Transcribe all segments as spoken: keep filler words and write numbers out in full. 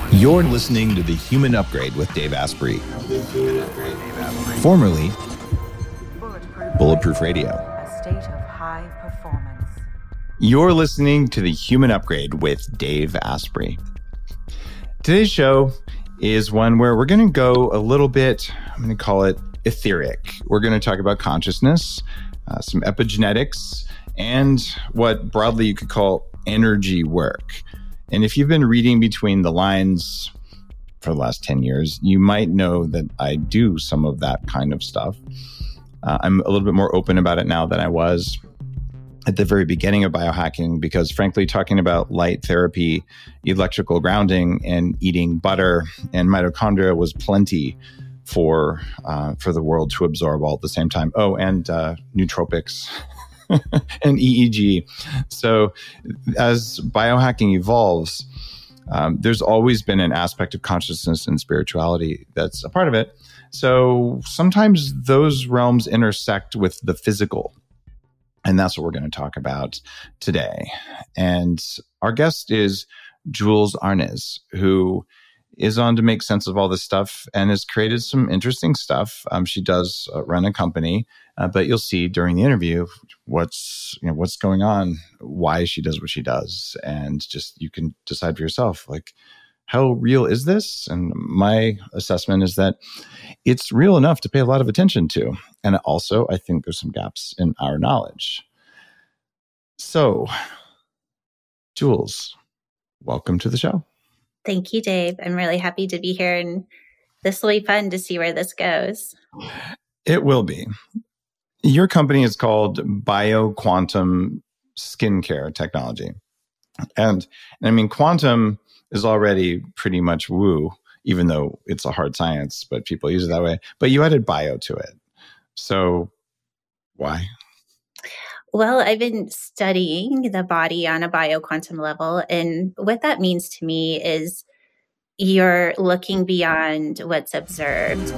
You're listening to The Human Upgrade with Dave Asprey, formerly Bulletproof Radio. A state of high performance. You're listening to The Human Upgrade with Dave Asprey. Today's show is one where we're going to go a little bit, I'm going to call it etheric. We're going to talk about consciousness, uh, some epigenetics, and what broadly you could call energy work. And if you've been reading between the lines for the last ten years, you might know that I do some of that kind of stuff. Uh, I'm a little bit more open about it now than I was at the very beginning of biohacking, because frankly, talking about light therapy, electrical grounding, and eating butter and mitochondria was plenty for uh, for the world to absorb all at the same time. Oh, and uh, nootropics. and E E G. So as biohacking evolves, um, there's always been an aspect of consciousness and spirituality that's a part of it. So sometimes those realms intersect with the physical. And that's what we're going to talk about today. And our guest is Jules Arnaz, who is on to make sense of all this stuff and has created some interesting stuff. Um, she does uh, run a company, uh, but you'll see during the interview what's you know what's going on, why she does what she does, and just you can decide for yourself, like, how real is this? And my assessment is that it's real enough to pay a lot of attention to. And also, I think there's some gaps in our knowledge. So, Jules, welcome to the show. Thank you, Dave. I'm really happy to be here, and this will be fun to see where this goes. It will be. Your company is called BioQuantum Skincare Technology. And, and I mean, quantum is already pretty much woo, even though it's a hard science, but people use it that way. But you added bio to it. So why? Well, I've been studying the body on a bioquantum level. And what that means to me is you're looking beyond what's observed.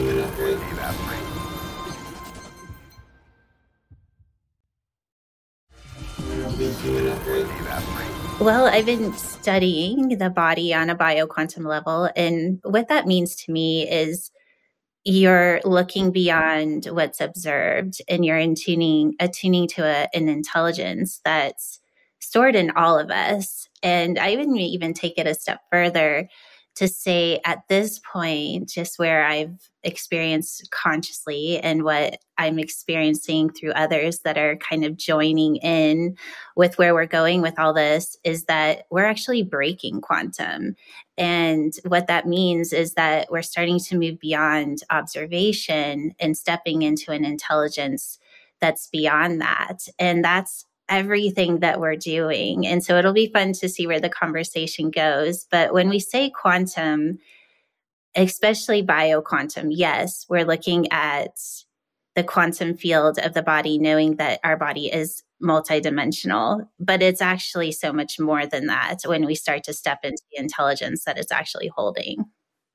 Well, I've been studying the body on a bioquantum level. And what that means to me is you're looking beyond what's observed, and you're in tuning, attuning to a, an intelligence that's stored in all of us. And I would even take it a step further to say at this point, just where I've experienced consciously and what I'm experiencing through others that are kind of joining in with where we're going with all this, is that we're actually breaking quantum. And what that means is that we're starting to move beyond observation and stepping into an intelligence that's beyond that. And that's everything that we're doing. And so it'll be fun to see where the conversation goes. But when we say quantum, especially bioquantum, yes, we're looking at the quantum field of the body, knowing that our body is multidimensional, but it's actually so much more than that when we start to step into the intelligence that it's actually holding.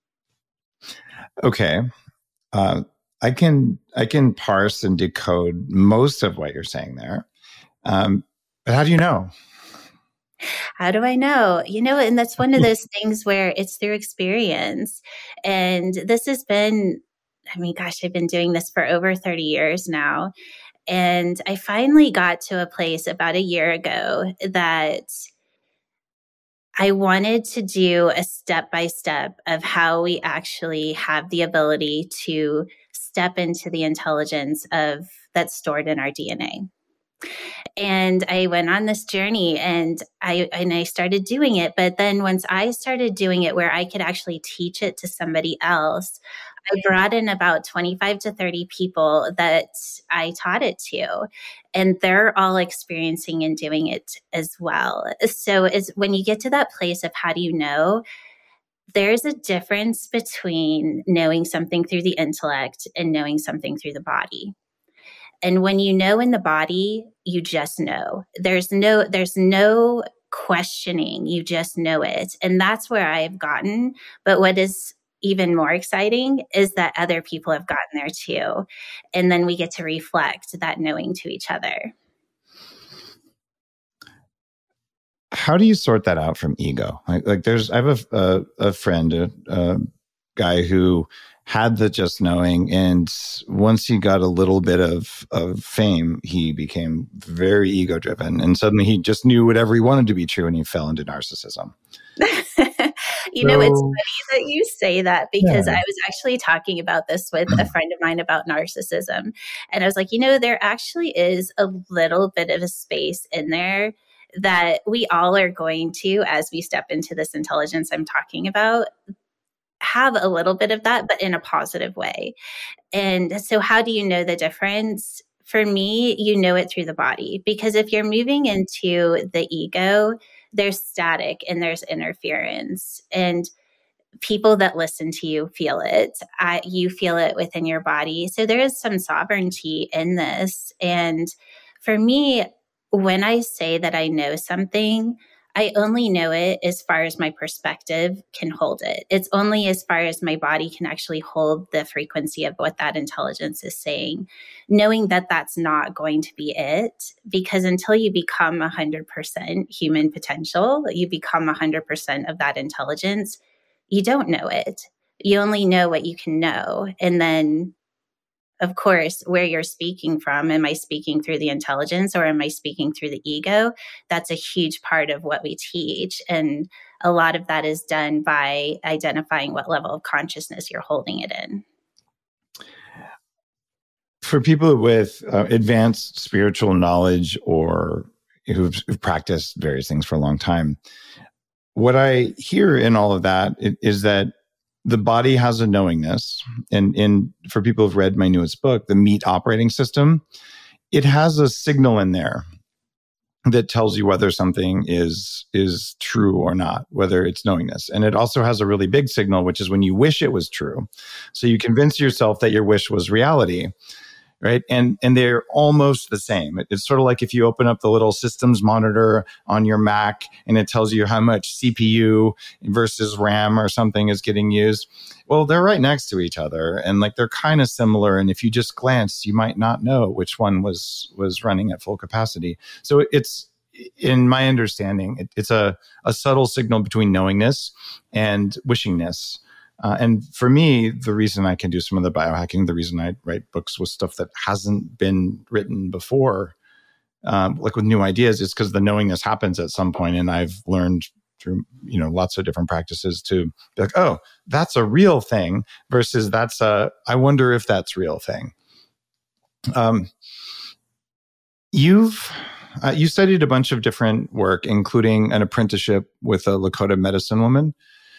Okay. Uh, I can, I can parse and decode most of what you're saying there. Um, but how do you know? How do I know? You know, and that's one of those things where it's through experience. And this has been, I mean, gosh, I've been doing this for over thirty years now. And I finally got to a place about a year ago that I wanted to do a step-by-step of how we actually have the ability to step into the intelligence of that's stored in our D N A. And I went on this journey and I and I started doing it. But then once I started doing it where I could actually teach it to somebody else, I brought in about twenty-five to thirty people that I taught it to. And they're all experiencing and doing it as well. So it's, when you get to that place of how do you know, there's a difference between knowing something through the intellect and knowing something through the body. And when you know in the body, you just know. There's no, there's no questioning. You just know it. And that's where I've gotten. But what is even more exciting is that other people have gotten there too. And then we get to reflect that knowing to each other. how do you sort that out from ego? Like, like there's, I have a, a, a friend, a, a guy who had the just knowing, and once he got a little bit of, of fame, he became very ego driven, and suddenly he just knew whatever he wanted to be true, and he fell into narcissism. You know, it's funny that you say that, because yeah. I was actually talking about this with a friend of mine about narcissism. And I was like, you know, there actually is a little bit of a space in there that we all are going to, as we step into this intelligence I'm talking about, have a little bit of that, but in a positive way. And so how do you know the difference? For me, you know it through the body, because if you're moving into the ego, there's static and there's interference, and people that listen to you feel it. I, you feel it within your body. So there is some sovereignty in this. And for me, when I say that I know something, I only know it as far as my perspective can hold it. It's only as far as my body can actually hold the frequency of what that intelligence is saying, knowing that that's not going to be it. Because until you become one hundred percent human potential, you become one hundred percent of that intelligence, you don't know it. You only know what you can know. And then, of course, where you're speaking from, am I speaking through the intelligence or am I speaking through the ego? That's a huge part of what we teach. And a lot of that is done by identifying what level of consciousness you're holding it in. For people with uh, advanced spiritual knowledge or who've, who've practiced various things for a long time, what I hear in all of that is that the body has a knowingness. And in for people who've read my newest book, The Meat Operating System, it has a signal in there that tells you whether something is is true or not, whether it's knowingness. And it also has a really big signal, which is when you wish it was true. So you convince yourself that your wish was reality. Right. And and they're almost the same. It's sort of like if you open up the little systems monitor on your Mac and it tells you how much C P U versus RAM or something is getting used. Well, they're right next to each other and like they're kind of similar. And if you just glance, you might not know which one was was running at full capacity. So it's, in my understanding, it, it's a, a subtle signal between knowingness and wishingness. Uh, and for me, the reason I can do some of the biohacking, the reason I write books with stuff that hasn't been written before, um, like with new ideas, is because the knowingness happens at some point. And I've learned through, you know, lots of different practices to be like, oh, that's a real thing versus that's a, I wonder if that's real thing. Um, you've, uh, you studied a bunch of different work, including an apprenticeship with a Lakota medicine woman.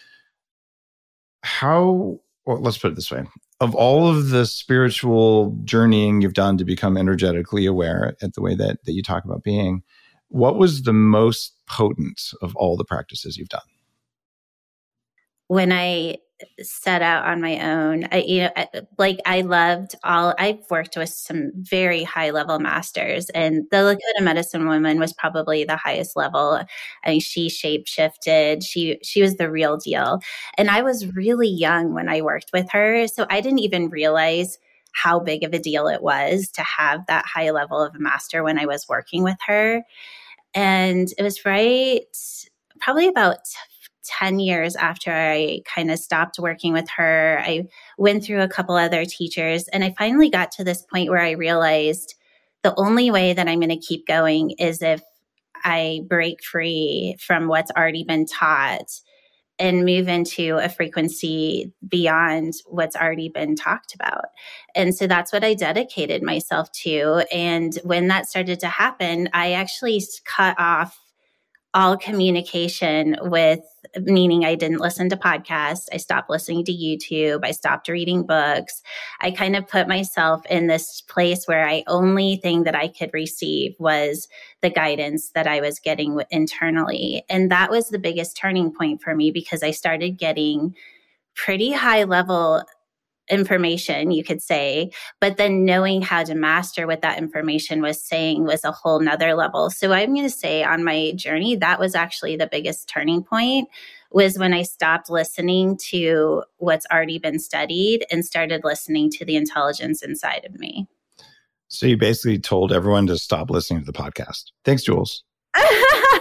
How, well, let's put it this way. Of all of the spiritual journeying you've done to become energetically aware at the way that, that you talk about being, what was the most potent of all the practices you've done? When I set out on my own, I, you know, I, like I loved all, I've worked with some very high level masters, and the Lakota medicine woman was probably the highest level. I mean, she shape shifted. She, she was the real deal. And I was really young when I worked with her. So I didn't even realize how big of a deal it was to have that high level of a master when I was working with her. And it was right, probably about ten years after I kind of stopped working with her. I went through a couple other teachers, and I finally got to this point where I realized the only way that I'm going to keep going is if I break free from what's already been taught and move into a frequency beyond what's already been talked about. And so that's what I dedicated myself to. And when that started to happen, I actually cut off all communication with, meaning I didn't listen to podcasts. I stopped listening to YouTube. I stopped reading books. I kind of put myself in this place where I only thing that I could receive was the guidance that I was getting internally. And that was the biggest turning point for me, because I started getting pretty high level information, you could say, but then knowing how to master what that information was saying was a whole nother level. So I'm going to say on my journey, that was actually the biggest turning point, was when I stopped listening to what's already been studied and started listening to the intelligence inside of me. So you basically told everyone to stop listening to the podcast. Thanks, Jules.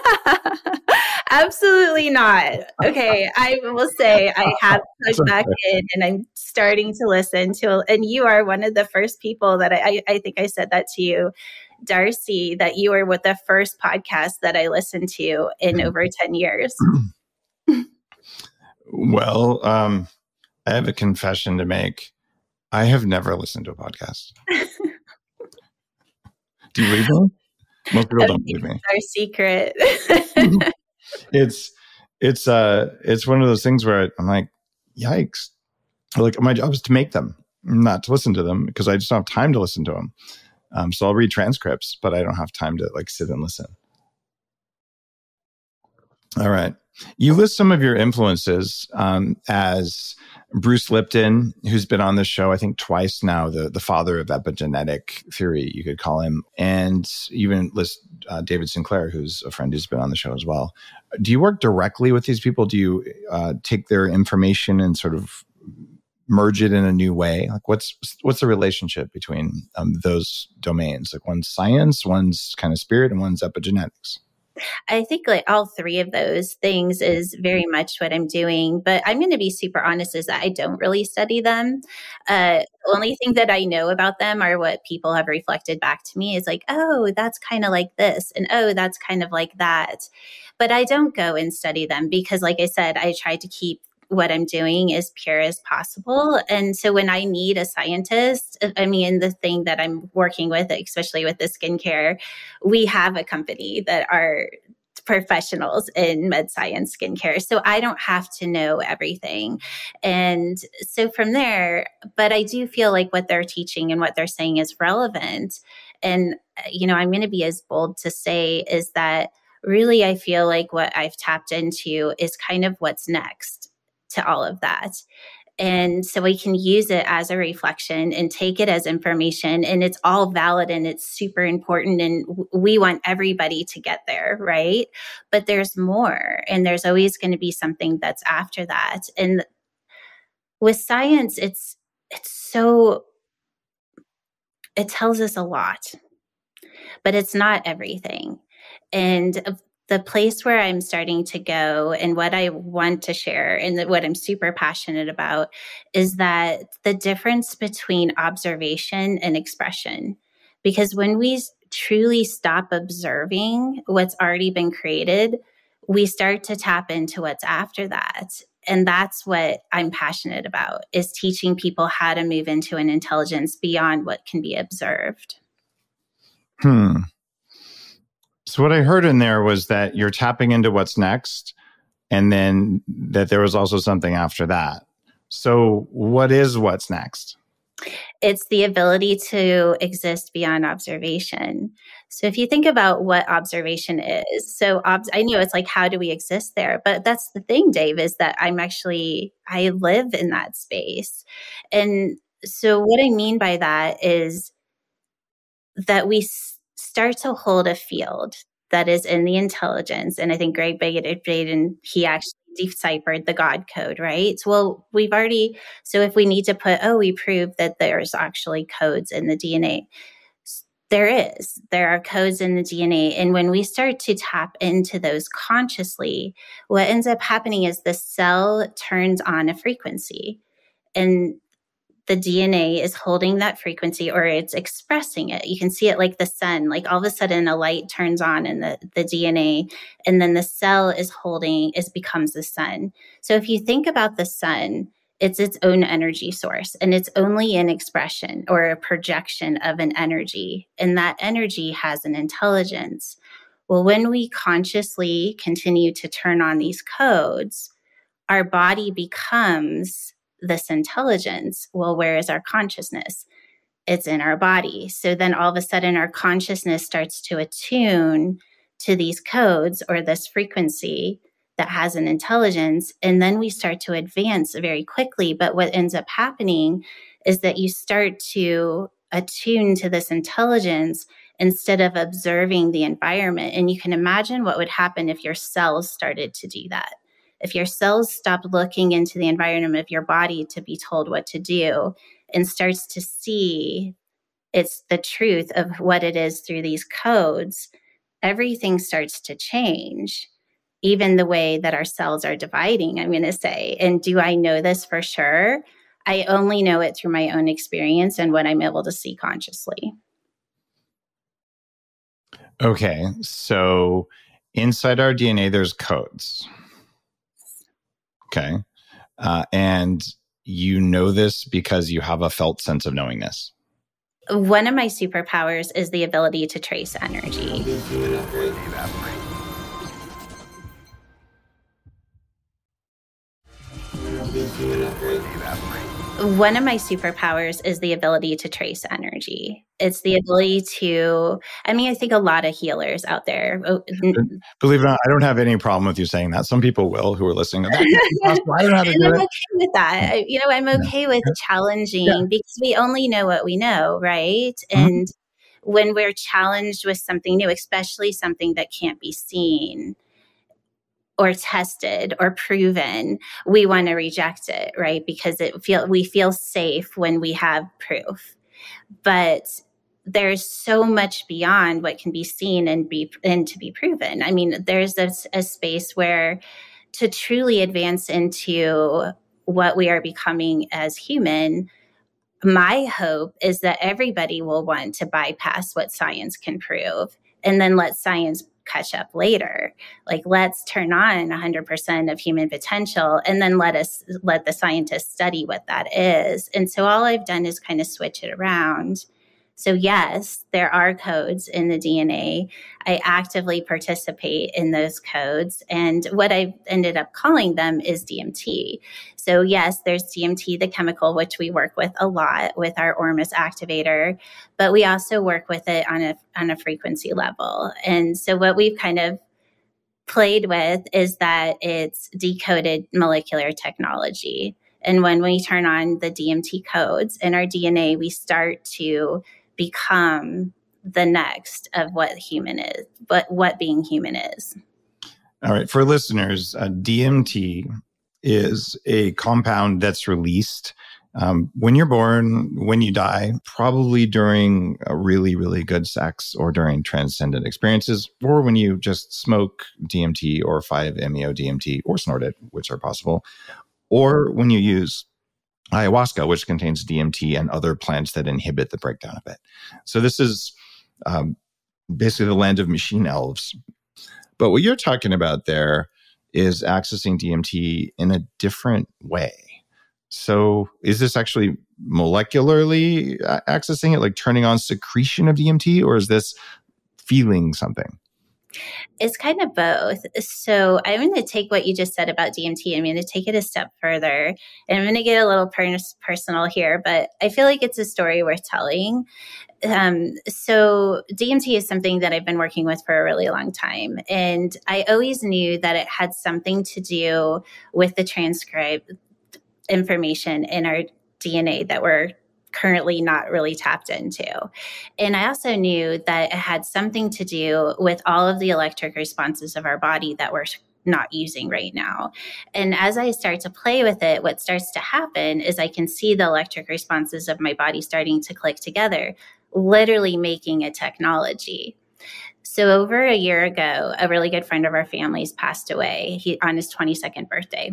Absolutely not. Okay, I will say I have plugged back in and I'm starting to listen to, and you are one of the first people that I, I, I think I said that to you, Darcy, that you were with the first podcast that I listened to in over ten years. Well, um, I have a confession to make. I have never listened to a podcast. Do you believe me? Most people don't believe me. Our secret. it's it's uh it's one of those things where I'm like, yikes! Like my job is to make them, not to listen to them, because I just don't have time to listen to them. Um, so I'll read transcripts, but I don't have time to like sit and listen. All right. You list some of your influences um, as Bruce Lipton, who's been on this show, I think twice now, the, the father of epigenetic theory, you could call him. And you even list uh, David Sinclair, who's a friend who's been on the show as well. Do you work directly with these people? Do you uh, take their information and sort of merge it in a new way? Like what's what's the relationship between um, those domains? Like one's science, one's kind of spirit, and one's epigenetics. I think like all three of those things is very much what I'm doing, but I'm going to be super honest is that I don't really study them. Uh, the only thing that I know about them are what people have reflected back to me is like, oh, that's kind of like this. And oh, that's kind of like that. But I don't go and study them because like I said, I try to keep what I'm doing as pure as possible. And so when I need a scientist, I mean, the thing that I'm working with, especially with the skincare, we have a company that are professionals in med science skincare. So I don't have to know everything. And so from there, but I do feel like what they're teaching and what they're saying is relevant. And, you know, I'm going to be as bold to say is that really, I feel like what I've tapped into is kind of what's next to all of that. And so we can use it as a reflection and take it as information, and it's all valid and it's super important. And we want everybody to get there, right? But there's more, and there's always going to be something that's after that. And with science, it's, it's so, it tells us a lot, but it's not everything. And the place where I'm starting to go and what I want to share and what I'm super passionate about is that the difference between observation and expression. Because when we truly stop observing what's already been created, we start to tap into what's after that. And that's what I'm passionate about, is teaching people how to move into an intelligence beyond what can be observed. Hmm. So what I heard in there was that you're tapping into what's next, and then that there was also something after that. So what is what's next? It's the ability to exist beyond observation. So if you think about what observation is, so ob- I know it's like, how do we exist there? But that's the thing, Dave, is that I'm actually, I live in that space. And so what I mean by that is that we s- start to hold a field that is in the intelligence. And I think Greg Baden, he actually deciphered the God code, right? Well, we've already, so if we need to put, oh, we proved that there's actually codes in the D N A. There is, there are codes in the D N A. And when we start to tap into those consciously, what ends up happening is the cell turns on a frequency, and the D N A is holding that frequency, or it's expressing it. You can see it like the sun, like all of a sudden a light turns on in the, the D N A, and then the cell is holding, it becomes the sun. So if you think about the sun, it's its own energy source, and it's only an expression or a projection of an energy. And that energy has an intelligence. Well, when we consciously continue to turn on these codes, our body becomes this intelligence. Well, where is our consciousness? It's in our body. So then all of a sudden our consciousness starts to attune to these codes or this frequency that has an intelligence. And then we start to advance very quickly. But what ends up happening is that you start to attune to this intelligence instead of observing the environment. And you can imagine what would happen if your cells started to do that. If your cells stopped looking into the environment of your body to be told what to do and starts to see it's the truth of what it is through these codes, everything starts to change, even the way that our cells are dividing, I'm going to say. And do I know this for sure? I only know it through my own experience and what I'm able to see consciously. Okay, so inside our D N A, there's codes. Okay. Uh, and you know this because you have a felt sense of knowing this. One of my superpowers is the ability to trace energy. One of my superpowers is the ability to trace energy. It's the ability to, I mean, I think a lot of healers out there. Believe it or not, I don't have any problem with you saying that. Some people will who are listening. I don't know how to do I'm it. okay with that. I, you know, I'm okay with challenging yeah. because we only know what we know, right? Mm-hmm. And when we're challenged with something new, especially something that can't be seen or tested or proven, we want to reject it, right? Because it feel we feel safe when we have proof. But there's so much beyond what can be seen and be and to be proven. I mean, there's a, a space where to truly advance into what we are becoming as human, my hope is that everybody will want to bypass what science can prove and then let science catch up later. Like, let's turn on one hundred percent of human potential and then let us let the scientists study what that is. And so all I've done is kind of switch it around. So yes, there are codes in the D N A. I actively participate in those codes. And what I've ended up calling them is D M T. So yes, there's D M T, the chemical, which we work with a lot with our Ormus activator, but we also work with it on a, on a frequency level. And so what we've kind of played with is that it's decoded molecular technology. And when we turn on the D M T codes in our D N A, we start to become the next of what human is, but what being human is. All right. For listeners, uh, D M T is a compound that's released um, when you're born, when you die, probably during a really, really good sex or during transcendent experiences, or when you just smoke D M T or five M E O D M T or snort it, which are possible, or when you use ayahuasca, which contains D M T and other plants that inhibit the breakdown of it. So this is um, basically the land of machine elves. But what you're talking about there is accessing D M T in a different way. So is this actually molecularly accessing it, like turning on secretion of D M T, or is this feeling something? It's kind of both. So I'm going to take what you just said about D M T. I'm going to take it a step further. And I'm going to get a little per- personal here, but I feel like it's a story worth telling. Um, so D M T is something that I've been working with for a really long time. And I always knew that it had something to do with the transcribed information in our D N A that we're currently not really tapped into. And I also knew that it had something to do with all of the electric responses of our body that we're not using right now. And as I start to play with it, what starts to happen is I can see the electric responses of my body starting to click together, literally making a technology. So over a year ago, a really good friend of our family's passed away he, on his twenty-second birthday.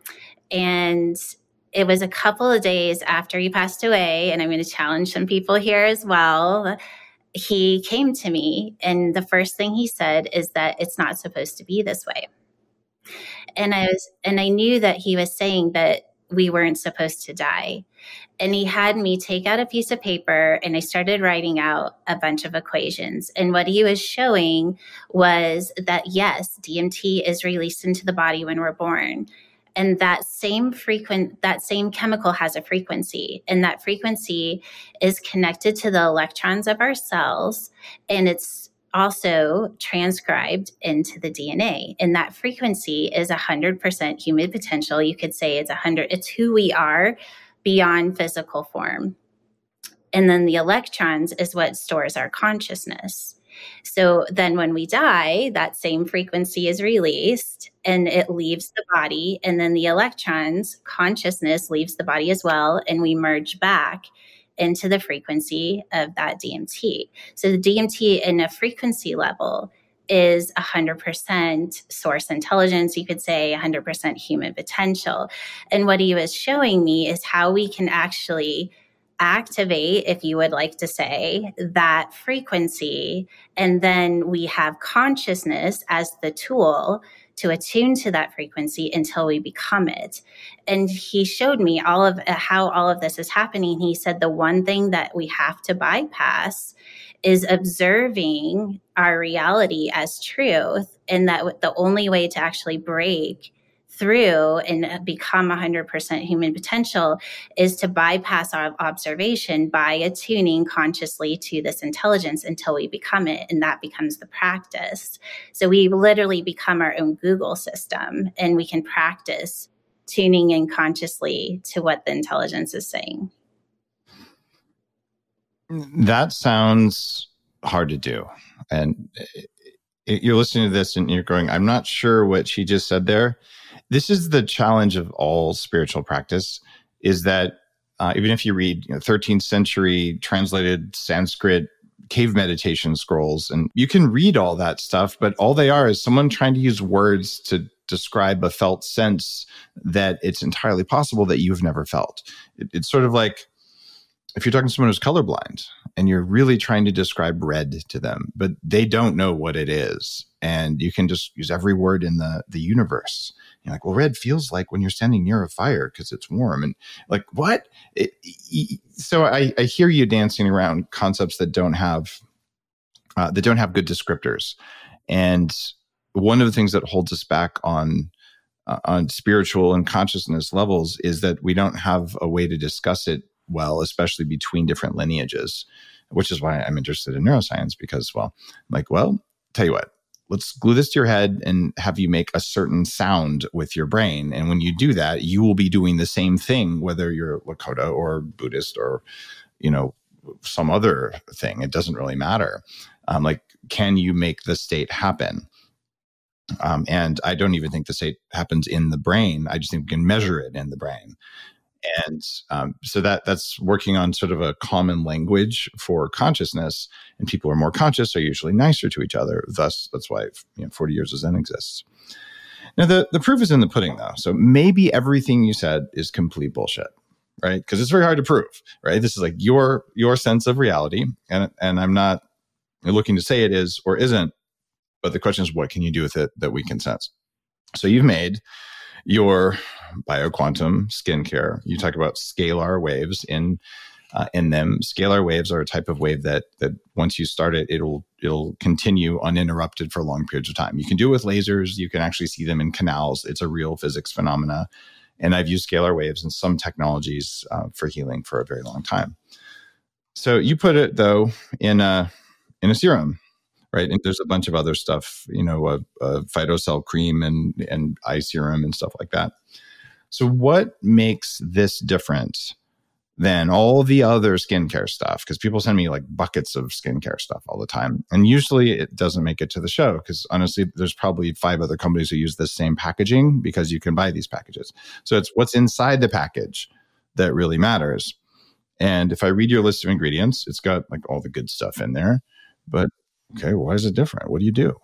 And it was a couple of days after he passed away, and I'm going to challenge some people here as well. He came to me, and the first thing he said is that it's not supposed to be this way. And I was, and I knew that he was saying that we weren't supposed to die. And he had me take out a piece of paper, and I started writing out a bunch of equations. And what he was showing was that, yes, D M T is released into the body when we're born. And that same frequent, that same chemical has a frequency, and that frequency is connected to the electrons of our cells, and it's also transcribed into the D N A. And that frequency is one hundred percent human potential. You could say it's one hundred, it's who we are beyond physical form. And then the electrons is what stores our consciousness. So then when we die, that same frequency is released and it leaves the body. And then the electrons, consciousness, leaves the body as well. And we merge back into the frequency of that D M T. So the D M T in a frequency level is one hundred percent source intelligence, you could say one hundred percent human potential. And what he was showing me is how we can actually activate, if you would like to say, that frequency. And then we have consciousness as the tool to attune to that frequency until we become it. And he showed me all of uh, how all of this is happening. He said the one thing that we have to bypass is observing our reality as truth, and that the only way to actually break through and become one hundred percent human potential is to bypass our observation by attuning consciously to this intelligence until we become it. And that becomes the practice. So we literally become our own Google system, and we can practice tuning in consciously to what the intelligence is saying. That sounds hard to do. And you're listening to this and you're going, I'm not sure what she just said there. This is the challenge of all spiritual practice, is that uh, even if you read you know, thirteenth century translated Sanskrit cave meditation scrolls, and you can read all that stuff, but all they are is someone trying to use words to describe a felt sense that it's entirely possible that you've never felt. It, it's sort of like if you're talking to someone who's colorblind and you're really trying to describe red to them, but they don't know what it is. And you can just use every word in the, the universe. You're like, well, red feels like when you're standing near a fire because it's warm. And like, what? It, it, so I, I hear you dancing around concepts that don't have, uh, that don't have good descriptors. And one of the things that holds us back on, uh, on spiritual and consciousness levels is that we don't have a way to discuss it well, especially between different lineages, which is why I'm interested in neuroscience, because, well, I'm like, well, tell you what, let's glue this to your head and have you make a certain sound with your brain. And when you do that, you will be doing the same thing, whether you're Lakota or Buddhist or, you know, some other thing. It doesn't really matter. Um, like, can you make the state happen? Um, and I don't even think the state happens in the brain. I just think we can measure it in the brain. And um, so that that's working on sort of a common language for consciousness, and people who are more conscious are usually nicer to each other. Thus, that's why you know, forty years of Zen exists. Now, the, the proof is in the pudding, though. So maybe everything you said is complete bullshit, right? Because it's very hard to prove, right? This is like your your sense of reality, and and I'm not looking to say it is or isn't, but the question is, what can you do with it that we can sense? So you've made your bioquantum skincare. You talk about scalar waves in uh, in them. Scalar waves are a type of wave that that once you start it, it'll it'll continue uninterrupted for long periods of time. You can do it with lasers. You can actually see them in canals. It's a real physics phenomena. And I've used scalar waves in some technologies uh, for healing for a very long time. So you put it though in a in a serum. Right. And there's a bunch of other stuff, you know, a, a phytocell cream and, and eye serum and stuff like that. So what makes this different than all the other skincare stuff? Because people send me like buckets of skincare stuff all the time. And usually it doesn't make it to the show because honestly, there's probably five other companies who use the same packaging because you can buy these packages. So it's what's inside the package that really matters. And if I read your list of ingredients, it's got like all the good stuff in there. But okay, why is it different? What do you do?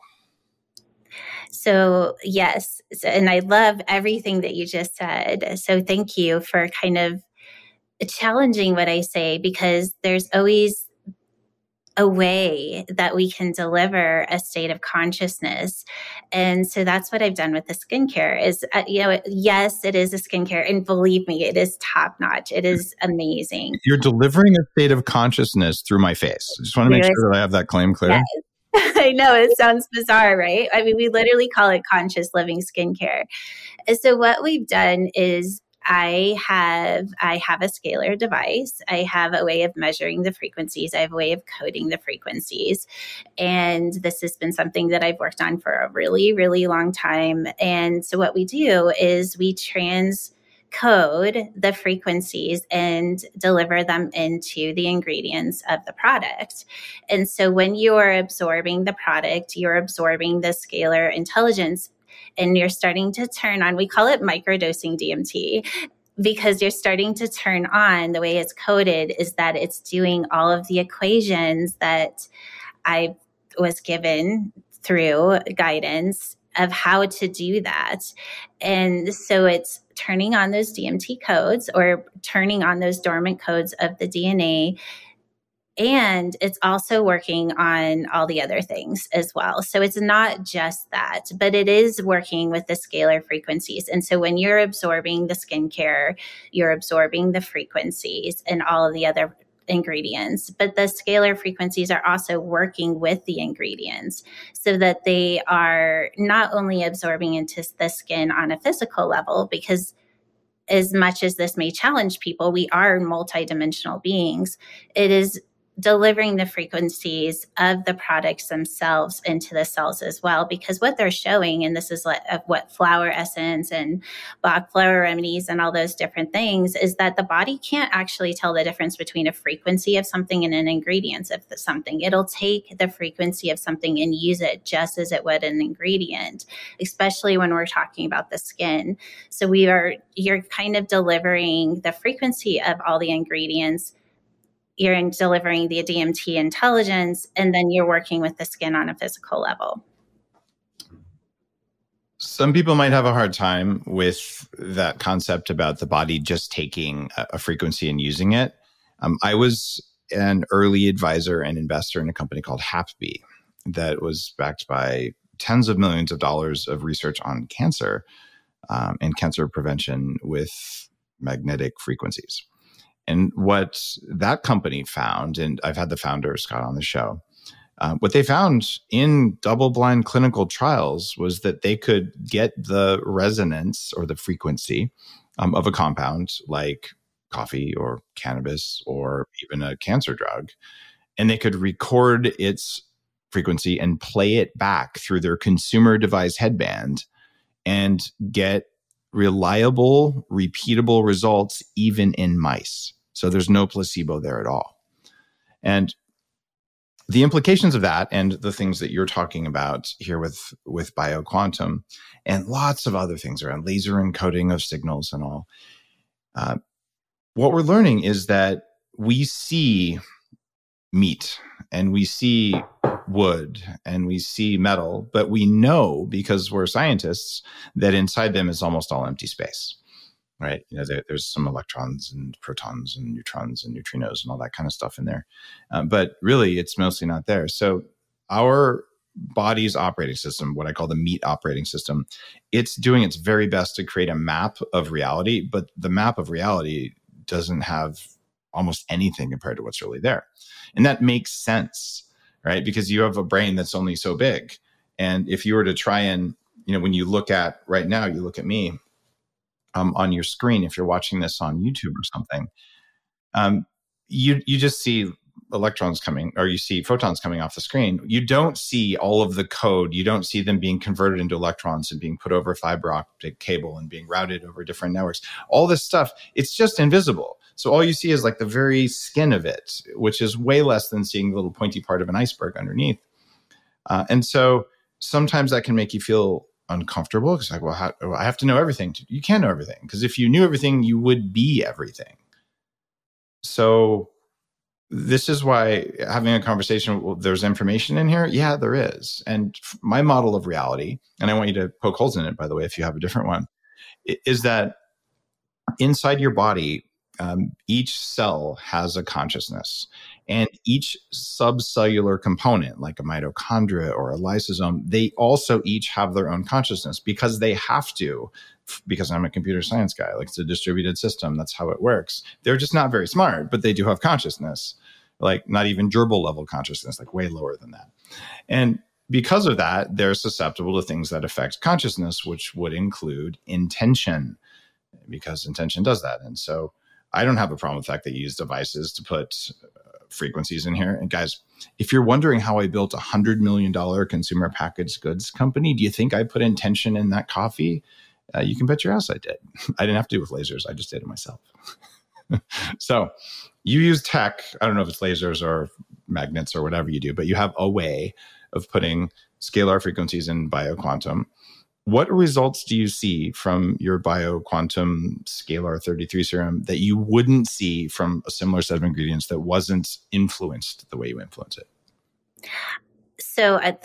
So yes, so, and I love everything that you just said. So thank you for kind of challenging what I say, because there's always a way that we can deliver a state of consciousness. And so that's what I've done with the skincare is, uh, you know, yes, it is a skincare. And believe me, it is top notch. It is amazing. You're delivering a state of consciousness through my face. I just want to make sure that I have that claim clear. Yes. I know it sounds bizarre, right? I mean, we literally call it conscious living skincare. And so what we've done is I have I have a scalar device. I have a way of measuring the frequencies. I have a way of coding the frequencies. And this has been something that I've worked on for a really, really long time. And so what we do is we transcode the frequencies and deliver them into the ingredients of the product. And so when you are absorbing the product, you're absorbing the scalar intelligence, and you're starting to turn on, we call it microdosing D M T, because you're starting to turn on, the way it's coded is that it's doing all of the equations that I was given through guidance of how to do that. And so it's turning on those D M T codes or turning on those dormant codes of the D N A. And it's also working on all the other things as well. So it's not just that, but it is working with the scalar frequencies. And so when you're absorbing the skincare, you're absorbing the frequencies and all of the other ingredients. But the scalar frequencies are also working with the ingredients so that they are not only absorbing into the skin on a physical level, because as much as this may challenge people, we are multidimensional beings. It is delivering the frequencies of the products themselves into the cells as well, because what they're showing, and this is what, of what flower essence and Bach flower remedies and all those different things, is that the body can't actually tell the difference between a frequency of something and an ingredient of something. It'll take the frequency of something and use it just as it would an ingredient, especially when we're talking about the skin. So we are, you're kind of delivering the frequency of all the ingredients. You're in delivering the D M T intelligence, and then you're working with the skin on a physical level. Some people might have a hard time with that concept about the body just taking a frequency and using it. Um, I was an early advisor and investor in a company called HapBee that was backed by tens of millions of dollars of research on cancer um, and cancer prevention with magnetic frequencies. And what that company found, and I've had the founder, Scott, on the show, uh, what they found in double-blind clinical trials was that they could get the resonance or the frequency um, of a compound like coffee or cannabis or even a cancer drug, and they could record its frequency and play it back through their consumer device headband and get reliable, repeatable results even in mice. So there's no placebo there at all. And the implications of that and the things that you're talking about here with, with bioquantum and lots of other things around laser encoding of signals and all, uh, what we're learning is that we see meat and we see wood and we see metal, but we know, because we're scientists, that inside them is almost all empty space. Right? You know, there, there's some electrons and protons and neutrons and neutrinos and all that kind of stuff in there. Um, but really, it's mostly not there. So our body's operating system, what I call the meat operating system, it's doing its very best to create a map of reality, but the map of reality doesn't have almost anything compared to what's really there. And that makes sense, right? Because you have a brain that's only so big. And if you were to try and, you know, when you look at right now, you look at me, Um, on your screen, if you're watching this on YouTube or something, um, you you just see electrons coming, or you see photons coming off the screen. You don't see all of the code. You don't see them being converted into electrons and being put over fiber optic cable and being routed over different networks. All this stuff, it's just invisible. So all you see is like the very skin of it, which is way less than seeing the little pointy part of an iceberg underneath. Uh, and so sometimes that can make you feel uncomfortable. It's like, well, how, I have to know everything. You can't know everything, because if you knew everything, you would be everything. So this is why having a conversation, well, there's information in here. Yeah, there is. And my model of reality, and I want you to poke holes in it, by the way, if you have a different one, is that inside your body, um, each cell has a consciousness, and each subcellular component, like a mitochondria or a lysosome, they also each have their own consciousness, because they have to, because I'm a computer science guy, like it's a distributed system. That's how it works. They're just not very smart, but they do have consciousness, like not even gerbil level consciousness, like way lower than that. And because of that, they're susceptible to things that affect consciousness, which would include intention, because intention does that. And so I don't have a problem with the fact that you use devices to put uh, frequencies in here. And guys, if you're wondering how I built a one hundred million dollars consumer packaged goods company, do you think I put intention in that coffee? Uh, you can bet your ass I did. I didn't have to do it with lasers. I just did it myself. So you use tech. I don't know if it's lasers or magnets or whatever you do, but you have a way of putting scalar frequencies in bioquantum. What results do you see from your bioquantum scalar thirty-three serum that you wouldn't see from a similar set of ingredients that wasn't influenced the way you influence it? So at the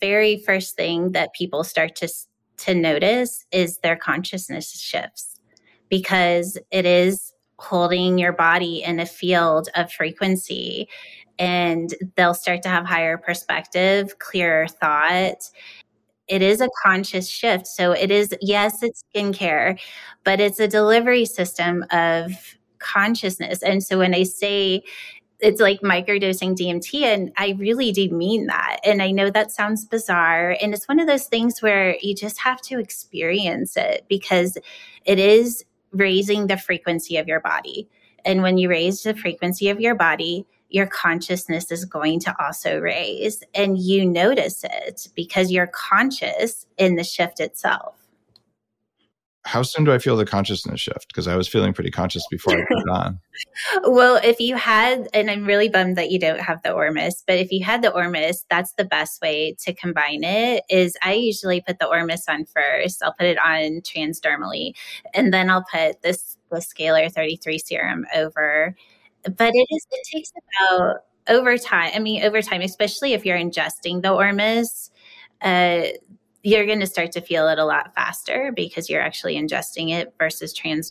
very first thing that people start to, to notice is their consciousness shifts, because it is holding your body in a field of frequency, and they'll start to have higher perspective, clearer thought. It is a conscious shift. So it is, yes, it's skincare, but it's a delivery system of consciousness. And so when I say it's like microdosing D M T, and I really do mean that. And I know that sounds bizarre. And it's one of those things where you just have to experience it, because it is raising the frequency of your body. And when you raise the frequency of your body, your consciousness is going to also raise, and you notice it because you're conscious in the shift itself. How soon do I feel the consciousness shift? Because I was feeling pretty conscious before I put it on. Well, if you had, and I'm really bummed that you don't have the Ormus, but if you had the Ormus, that's the best way to combine it. Is I usually put the Ormus on first. I'll put it on transdermally, and then I'll put this the Scalar thirty-three serum over. But it is, it takes about over time. I mean, over time, especially if you're ingesting the Ormus, uh, you're going to start to feel it a lot faster because you're actually ingesting it versus trans.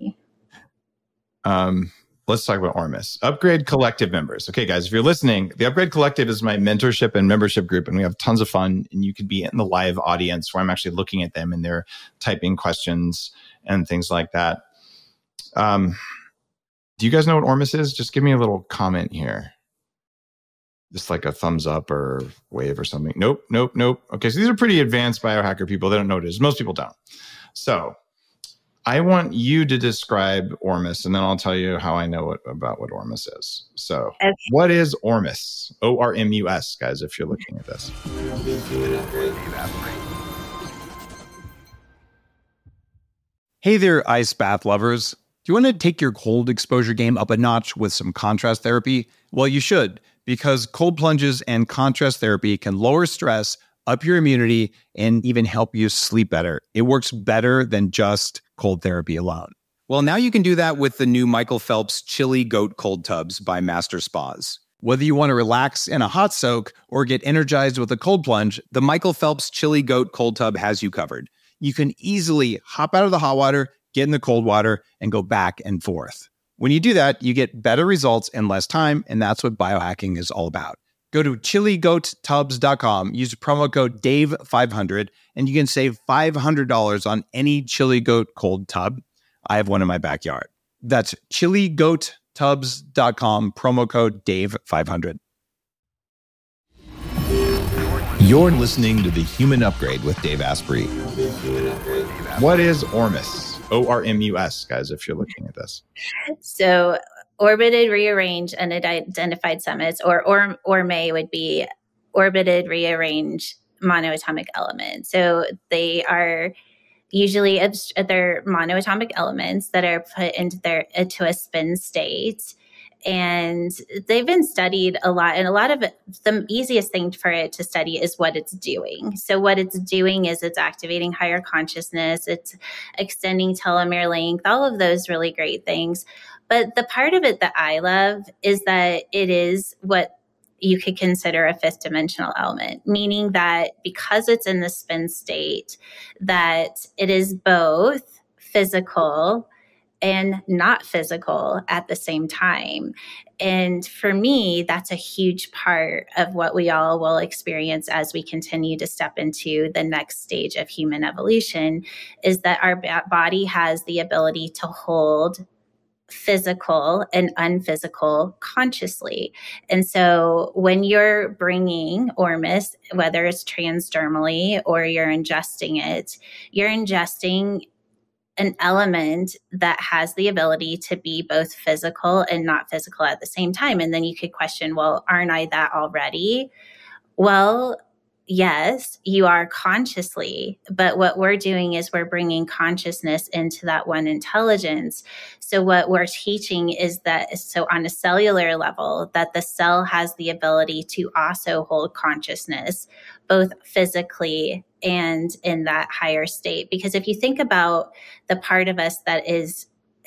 Um, let's talk about Ormus. Upgrade Collective members. Okay, guys, if you're listening, the Upgrade Collective is my mentorship and membership group, and we have tons of fun. And you could be in the live audience where I'm actually looking at them and they're typing questions and things like that. Um, do you guys know what Ormus is? Just give me a little comment here. Just like a thumbs up or wave or something. Nope, nope, nope. Okay, so these are pretty advanced biohacker people. They don't know what it is. Most people don't. So I want you to describe Ormus, and then I'll tell you how I know what, about what Ormus is. So okay. What is Ormus? O R M U S, guys, if you're looking at this. Hey there, ice bath lovers. Do you want to take your cold exposure game up a notch with some contrast therapy? Well, you should, because cold plunges and contrast therapy can lower stress, up your immunity, and even help you sleep better. It works better than just cold therapy alone. Well, now you can do that with the new Michael Phelps Chili Goat Cold Tubs by Master Spas. Whether you want to relax in a hot soak or get energized with a cold plunge, the Michael Phelps Chili Goat Cold Tub has you covered. You can easily hop out of the hot water, get in the cold water, and go back and forth. When you do that, you get better results in less time, and that's what biohacking is all about. Go to chili goat tubs dot com, use promo code Dave five hundred, and you can save five hundred dollars on any Chili Goat cold tub. I have one in my backyard. That's chili goat tubs dot com, promo code Dave five hundred. You're listening to The Human Upgrade with Dave Asprey. What is Ormus? O R M U S, guys, if you're looking at this. So orbited, rearranged, unidentified summits, or or ORME would be orbited, rearranged monoatomic elements. So they are usually they're monoatomic elements that are put into their into a spin state. And they've been studied a lot. And a lot of it, the easiest thing for it to study is what it's doing. So what it's doing is it's activating higher consciousness, it's extending telomere length, all of those really great things. But the part of it that I love is that it is what you could consider a fifth dimensional element, meaning that because it's in the spin state, that it is both physical and not physical at the same time. And for me, that's a huge part of what we all will experience as we continue to step into the next stage of human evolution, is that our body has the ability to hold physical and unphysical consciously. And so when you're bringing Ormus, whether it's transdermally or you're ingesting it, you're ingesting an element that has the ability to be both physical and not physical at the same time. And then you could question, well, aren't I that already? Well, yes, you are consciously, but what we're doing is we're bringing consciousness into that one intelligence. So what we're teaching is that, so on a cellular level, that the cell has the ability to also hold consciousness, both physically and in that higher state. Because if you think about the part of us that is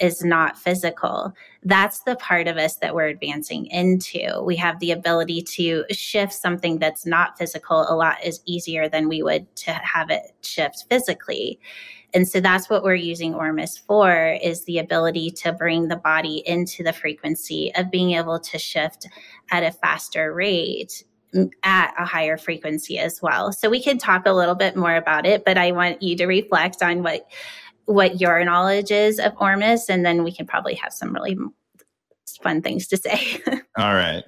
is not physical. That's the part of us that we're advancing into. We have the ability to shift something that's not physical a lot is easier than we would to have it shift physically. And so that's what we're using Ormus for, is the ability to bring the body into the frequency of being able to shift at a faster rate, at a higher frequency as well. So we can talk a little bit more about it, but I want you to reflect on what what your knowledge is of Ormus, and then we can probably have some really fun things to say. All right.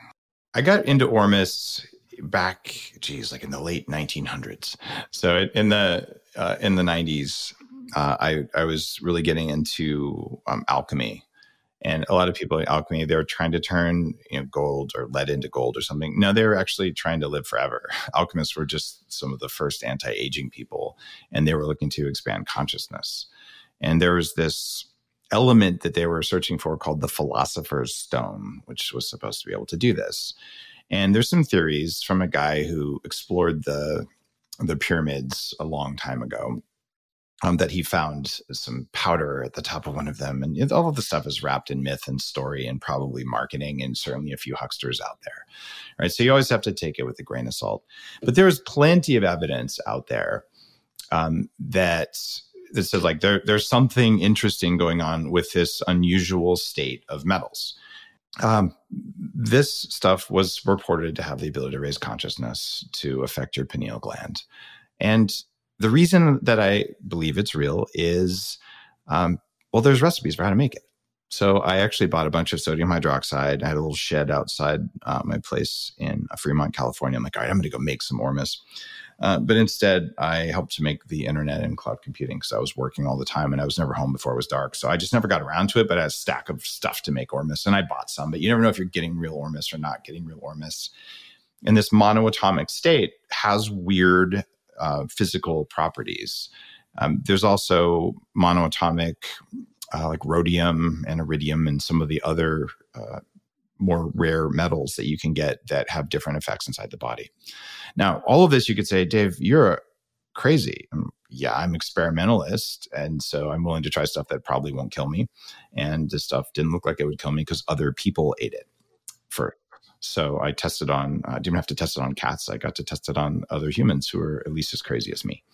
I got into Ormus back, geez, like in the late nineteen hundreds. So in the uh, in the nineties, uh, I I was really getting into um, alchemy, and a lot of people in alchemy, they were trying to turn, you know, gold or lead into gold or something. No, they were actually trying to live forever. Alchemists were just some of the first anti-aging people, and they were looking to expand consciousness. And there was this element that they were searching for called the Philosopher's Stone, which was supposed to be able to do this. And there's some theories from a guy who explored the the pyramids a long time ago, um, that he found some powder at the top of one of them. And all of the stuff is wrapped in myth and story and probably marketing and certainly a few hucksters out there, right? So you always have to take it with a grain of salt. But there's plenty of evidence out there um, that that says like there, there's something interesting going on with this unusual state of metals. Um, this stuff was reported to have the ability to raise consciousness, to affect your pineal gland. And the reason that I believe it's real is, um, well, there's recipes for how to make it. So I actually bought a bunch of sodium hydroxide. I had a little shed outside uh, my place in Fremont, California. I'm like, all right, I'm going to go make some Ormus. Uh, but instead, I helped to make the internet and cloud computing because I was working all the time and I was never home before it was dark. So I just never got around to it, but I had a stack of stuff to make Ormus, and I bought some. But you never know if you're getting real Ormus or not getting real Ormus. And this monoatomic state has weird uh, physical properties. Um, there's also monoatomic, uh, like rhodium and iridium and some of the other uh, more rare metals that you can get that have different effects inside the body. Now, all of this, you could say, Dave, you're crazy. Um, yeah, I'm experimentalist, and so I'm willing to try stuff that probably won't kill me. And this stuff didn't look like it would kill me because other people ate it first. So I tested on, I didn't have to test it on cats. I got to test it on other humans who are at least as crazy as me.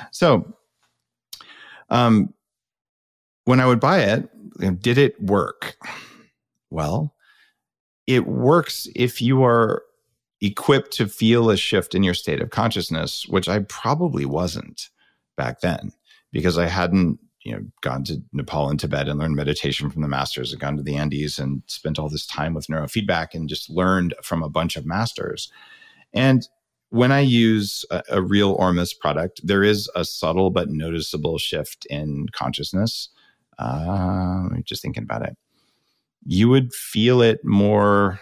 So um, when I would buy it, did it work? Well, it works if you are equipped to feel a shift in your state of consciousness, which I probably wasn't back then because I hadn't, you know, gone to Nepal and Tibet and learned meditation from the masters. I'd gone to the Andes and spent all this time with neurofeedback and just learned from a bunch of masters. And when I use a, a real Ormus product, there is a subtle but noticeable shift in consciousness. Uh, just thinking about it. You would feel it more,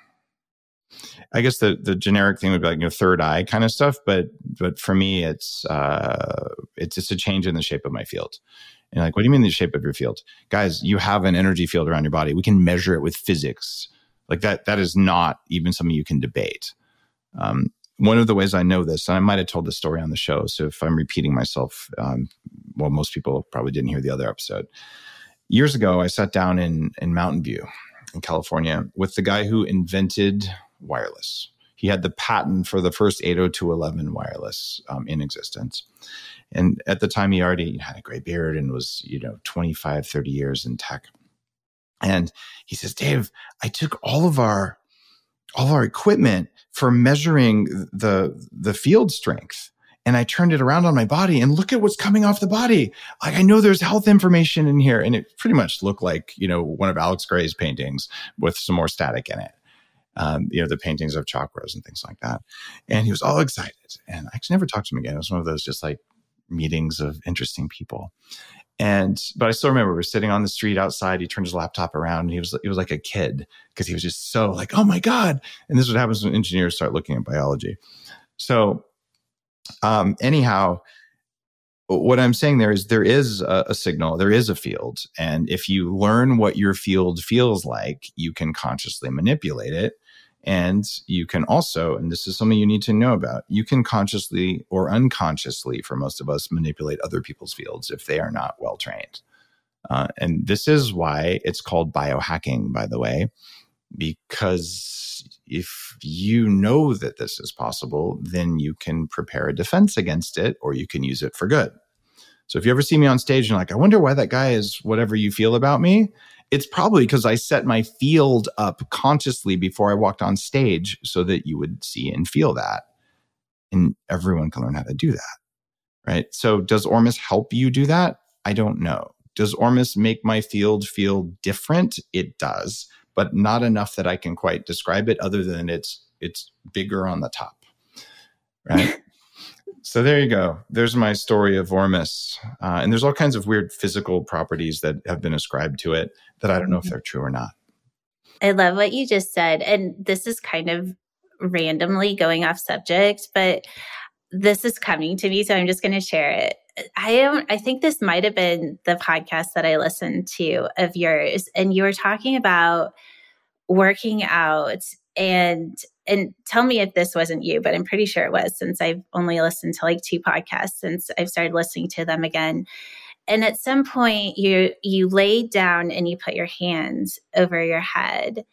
I guess the, the generic thing would be like, you know, third eye kind of stuff. But, but for me, it's, uh, it's just a change in the shape of my field. And like, what do you mean the shape of your field? Guys, you have an energy field around your body. We can measure it with physics. Like that, that is not even something you can debate. Um, one of the ways I know this, and I might have told this story on the show, so if I'm repeating myself, um, well, most people probably didn't hear the other episode. Years ago, I sat down in, in Mountain View in California with the guy who invented wireless. He had the patent for the first eight oh two eleven wireless um, in existence. And at the time, he already had a gray beard and was, you know, twenty-five, thirty years in tech. And he says, Dave, I took all of our all of our equipment for measuring the the field strength. And I turned it around on my body and look at what's coming off the body. Like, I know there's health information in here. And it pretty much looked like, you know, one of Alex Gray's paintings with some more static in it. Um, you know, the paintings of chakras and things like that. And he was all excited. And I actually never talked to him again. It was one of those just like meetings of interesting people. And, but I still remember we were sitting on the street outside. He turned his laptop around and he was, he was like a kid because he was just so like, oh my God. And this is what happens when engineers start looking at biology. So, Um, anyhow, what I'm saying there is there is a, a signal, there is a field. And if you learn what your field feels like, you can consciously manipulate it. And you can also, and this is something you need to know about, you can consciously or unconsciously, for most of us, manipulate other people's fields if they are not well trained. Uh, and this is why it's called biohacking, by the way, because if you know that this is possible, then you can prepare a defense against it, or you can use it for good. So if you ever see me on stage and you're like, I wonder why that guy is whatever you feel about me, it's probably because I set my field up consciously before I walked on stage so that you would see and feel that. And everyone can learn how to do that, right? So does Ormus help you do that? I don't know. Does Ormus make my field feel different? It does, but not enough that I can quite describe it other than it's it's bigger on the top, right? So there you go. There's my story of Ormus. Uh, and there's all kinds of weird physical properties that have been ascribed to it that I don't know if they're true or not. I love what you just said. And this is kind of randomly going off subject, but this is coming to me, so I'm just going to share it. I don't, I think this might have been the podcast that I listened to of yours. And you were talking about working out and, and tell me if this wasn't you, but I'm pretty sure it was, since I've only listened to like two podcasts since I've started listening to them again. And at some point you, you laid down and you put your hands over your head.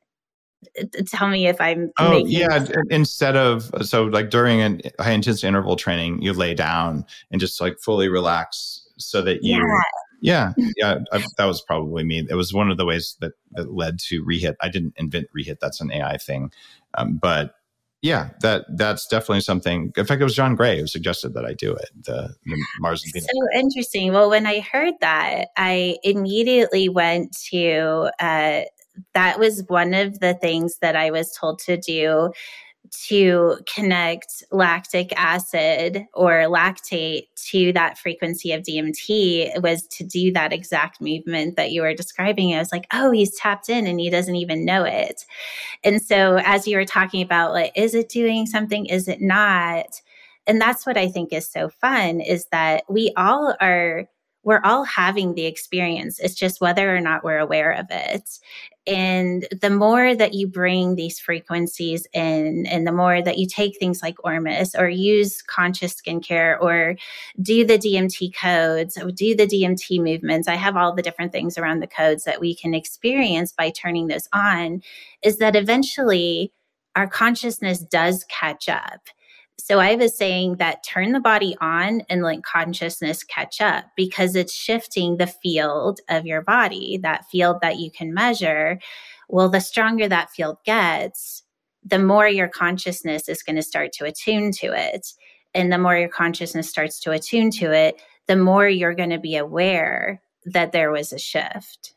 Tell me if I'm oh making yeah this. Instead of, so like during a high intensity interval training, you lay down and just like fully relax so that you yeah yeah, yeah I, that was probably me. It was one of the ways that, that led to Rehit. I didn't invent Rehit, that's an A I thing, um, but yeah, that that's definitely something. In fact, it was John Gray who suggested that I do it, the, the Mars and Venus. So interesting. Well, when I heard that, I immediately went to uh that was one of the things that I was told to do to connect lactic acid or lactate to that frequency of D M T, was to do that exact movement that you were describing. I was like, oh, he's tapped in and he doesn't even know it. And so as you were talking about, like, is it doing something? Is it not? And that's what I think is so fun, is that we all are, we're all having the experience. It's just whether or not we're aware of it. And the more that you bring these frequencies in, and the more that you take things like Ormus or use conscious skincare or do the D M T codes, or do the D M T movements, I have all the different things around the codes that we can experience by turning those on, is that eventually our consciousness does catch up. So I was saying that turn the body on and let consciousness catch up, because it's shifting the field of your body, that field that you can measure. Well, the stronger that field gets, the more your consciousness is going to start to attune to it. And the more your consciousness starts to attune to it, the more you're going to be aware that there was a shift.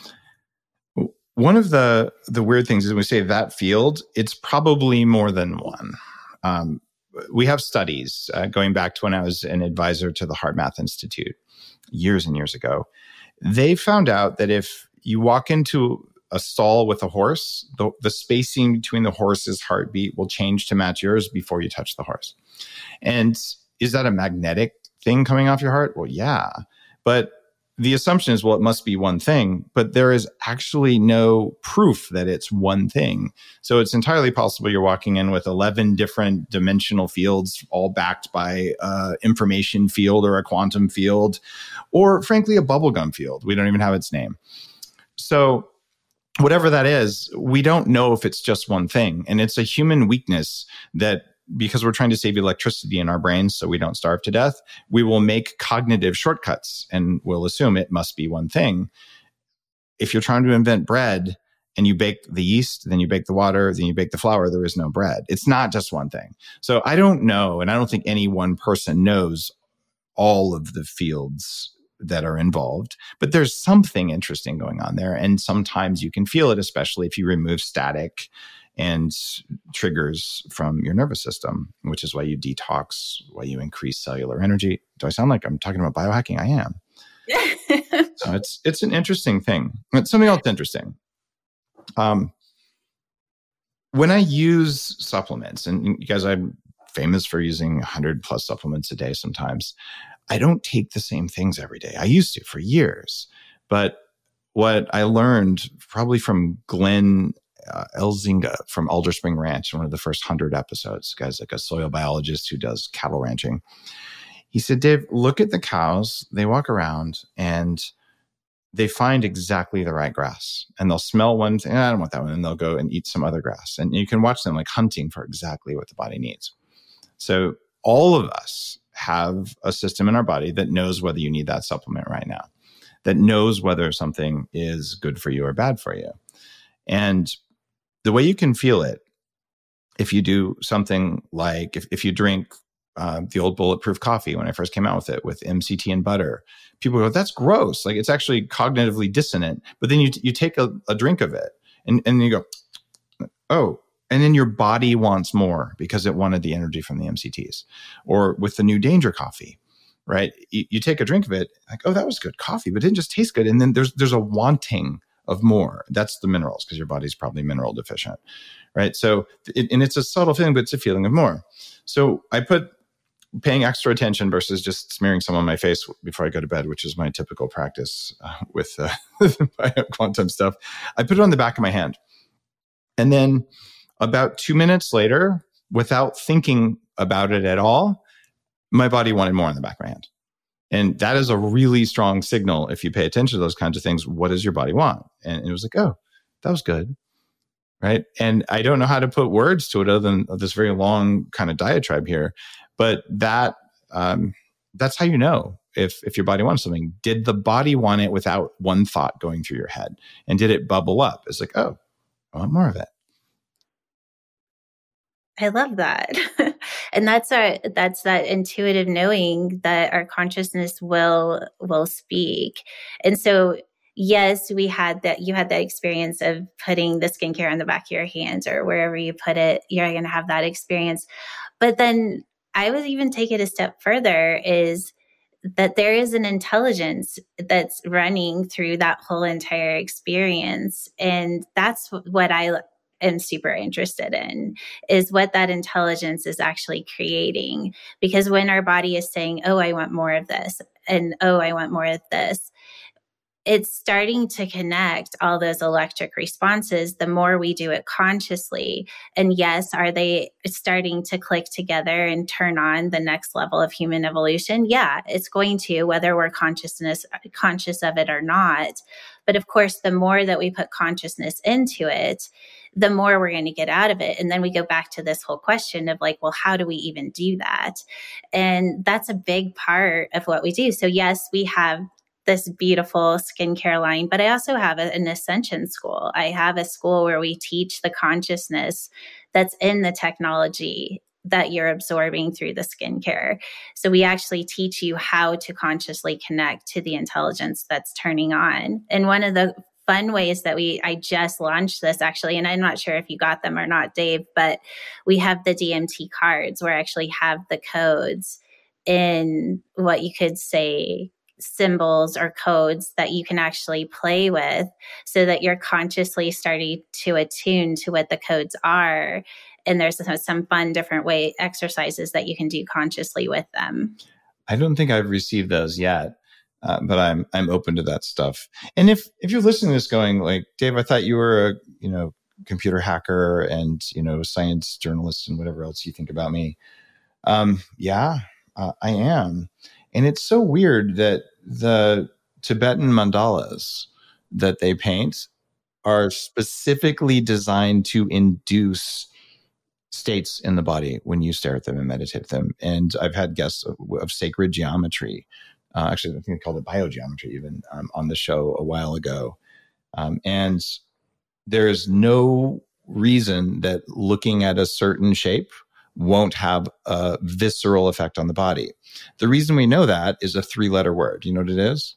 One of the, the weird things is when we say that field, it's probably more than one. Um, We have studies uh, going back to when I was an advisor to the HeartMath Institute years and years ago. They found out that if you walk into a stall with a horse, the, the spacing between the horse's heartbeat will change to match yours before you touch the horse. And is that a magnetic thing coming off your heart? Well, yeah. But the assumption is, well, it must be one thing, but there is actually no proof that it's one thing. So it's entirely possible you're walking in with eleven different dimensional fields, all backed by uh, information field or a quantum field, or frankly, a bubblegum field. We don't even have its name. So whatever that is, we don't know if it's just one thing. And it's a human weakness that, because we're trying to save electricity in our brains so we don't starve to death, we will make cognitive shortcuts and we'll assume it must be one thing. If you're trying to invent bread and you bake the yeast, then you bake the water, then you bake the flour, there is no bread. It's not just one thing. So I don't know, and I don't think any one person knows all of the fields that are involved, but there's something interesting going on there. And sometimes you can feel it, especially if you remove static and triggers from your nervous system, which is why you detox, why you increase cellular energy. Do I sound like I'm talking about biohacking? I am. So it's it's an interesting thing. It's something else interesting. Um, when I use supplements, and you guys, I'm famous for using one hundred plus supplements a day sometimes, I don't take the same things every day. I used to for years. But what I learned probably from Glenn Uh, Elzinga from Alder Spring Ranch, one of the first hundred episodes. The guy's like a soil biologist who does cattle ranching. He said, Dave, look at the cows. They walk around and they find exactly the right grass, and they'll smell one thing, I don't want that one, and they'll go and eat some other grass. And you can watch them like hunting for exactly what the body needs. So all of us have a system in our body that knows whether you need that supplement right now, that knows whether something is good for you or bad for you. And the way you can feel it, if you do something like, if, if you drink uh, the old Bulletproof coffee, when I first came out with it, with M C T and butter, people go, that's gross. Like, it's actually cognitively dissonant. But then you you take a, a drink of it and, and you go, oh, and then your body wants more because it wanted the energy from the M C Ts. Or with the new Danger coffee, right? You, you take a drink of it, like, oh, that was good coffee, but it didn't just taste good. And then there's there's a wanting of more. That's the minerals, because your body's probably mineral deficient, right? So, it, and it's a subtle feeling, but it's a feeling of more. So I put paying extra attention versus just smearing some on my face before I go to bed, which is my typical practice uh, with uh, quantum stuff. I put it on the back of my hand. And then about two minutes later, without thinking about it at all, my body wanted more on the back of my hand. And that is a really strong signal. If you pay attention to those kinds of things, what does your body want? And it was like, oh, that was good. Right. And I don't know how to put words to it other than this very long kind of diatribe here. But that um, that's how you know if if your body wants something. Did the body want it without one thought going through your head? And did it bubble up? It's like, oh, I want more of it. I love that. And that's our that's that intuitive knowing that our consciousness will will speak. And so, yes, we had that, you had that experience of putting the skincare on the back of your hands or wherever you put it, you're going to have that experience. But then I would even take it a step further, is that there is an intelligence that's running through that whole entire experience. And that's what I am super interested in, is what that intelligence is actually creating. Because when our body is saying, oh, I want more of this, and oh, I want more of this, it's starting to connect all those electric responses the more we do it consciously. And yes, are they starting to click together and turn on the next level of human evolution? Yeah, it's going to, whether we're consciousness conscious of it or not. But of course, the more that we put consciousness into it, the more we're going to get out of it. And then we go back to this whole question of like, well, how do we even do that? And that's a big part of what we do. So yes, we have this beautiful skincare line, but I also have a, an ascension school. I have a school where we teach the consciousness that's in the technology that you're absorbing through the skincare. So we actually teach you how to consciously connect to the intelligence that's turning on. And one of the fun ways that we, I just launched this actually, and I'm not sure if you got them or not, Dave, but we have the D M T cards where I actually have the codes in what you could say symbols or codes that you can actually play with, so that you're consciously starting to attune to what the codes are. And there's some fun different way exercises that you can do consciously with them. I don't think I've received those yet, uh, but I'm I'm open to that stuff. And if if you're listening to this going like, Dave, I thought you were a you know computer hacker and you know science journalist and whatever else you think about me. Um, yeah, uh, I am. And it's so weird that the Tibetan mandalas that they paint are specifically designed to induce states in the body when you stare at them and meditate them. And I've had guests of, of sacred geometry. Uh, actually, I think they called it biogeometry even um, on the show a while ago. Um, and there is no reason that looking at a certain shape won't have a visceral effect on the body. The reason we know that is a three-letter word. You know what it is?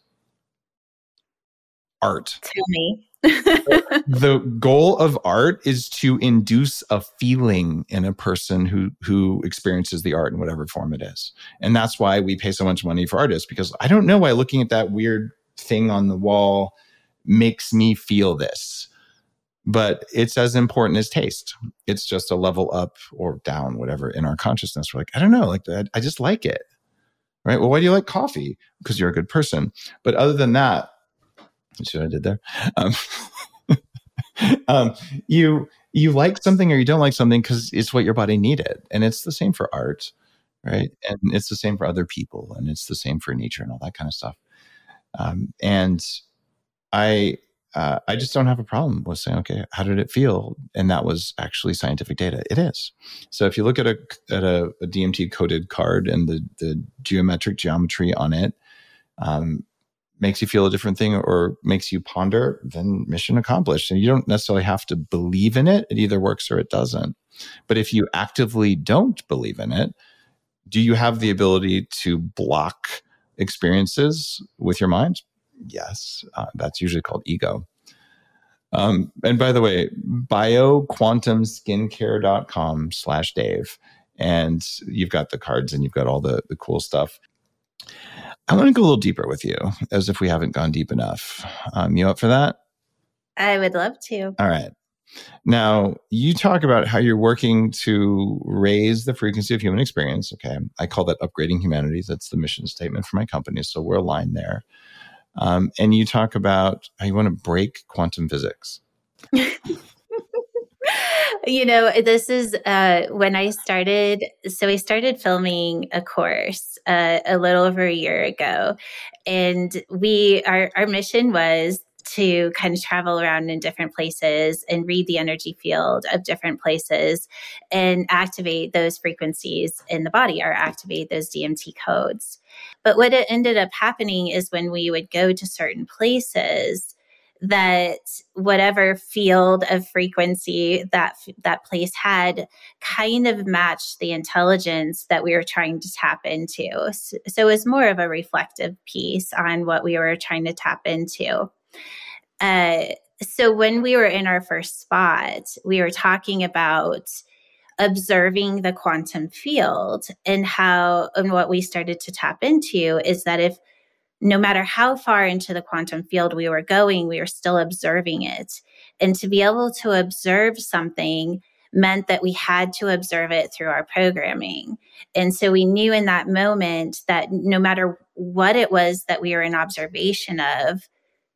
Art. Tell me. The goal of art is to induce a feeling in a person who who experiences the art in whatever form it is. And that's why we pay so much money for artists, because I don't know why looking at that weird thing on the wall makes me feel this. But it's as important as taste. It's just a level up or down, whatever, in our consciousness. We're like, I don't know, like that. I just like it, right? Well, why do you like coffee? Because you're a good person. But other than that, see what I did there? Um, um, you you like something or you don't like something because it's what your body needed, and it's the same for art, right? And it's the same for other people, and it's the same for nature and all that kind of stuff. Um, and I uh, I just don't have a problem with saying, okay, how did it feel? And that was actually scientific data. It is. So if you look at a at a, a D M T coded card and the the geometric geometry on it um, makes you feel a different thing or makes you ponder, then mission accomplished. And you don't necessarily have to believe in it. It either works or it doesn't. But if you actively don't believe in it, do you have the ability to block experiences with your mind? Yes. Uh, that's usually called ego. Um, and by the way, bioquantumskincare.com slash Dave. And you've got the cards and you've got all the, the cool stuff. I want to go a little deeper with you, as if we haven't gone deep enough. Um, you up for that? I would love to. All right. Now, you talk about how you're working to raise the frequency of human experience. Okay. I call that upgrading humanity. That's the mission statement for my company. So we're aligned there. Um, and you talk about how you want to break quantum physics. You know, this is uh, when I started. So I started filming a course uh, a little over a year ago. And we, our, our mission was to kind of travel around in different places and read the energy field of different places and activate those frequencies in the body or activate those D M T codes. But what it ended up happening is when we would go to certain places, that whatever field of frequency that that place had kind of matched the intelligence that we were trying to tap into. So, so it was more of a reflective piece on what we were trying to tap into. Uh, so when we were in our first spot, we were talking about observing the quantum field and how, and what we started to tap into is that if no matter how far into the quantum field we were going, we were still observing it. And to be able to observe something meant that we had to observe it through our programming. And so we knew in that moment that no matter what it was that we were in observation of,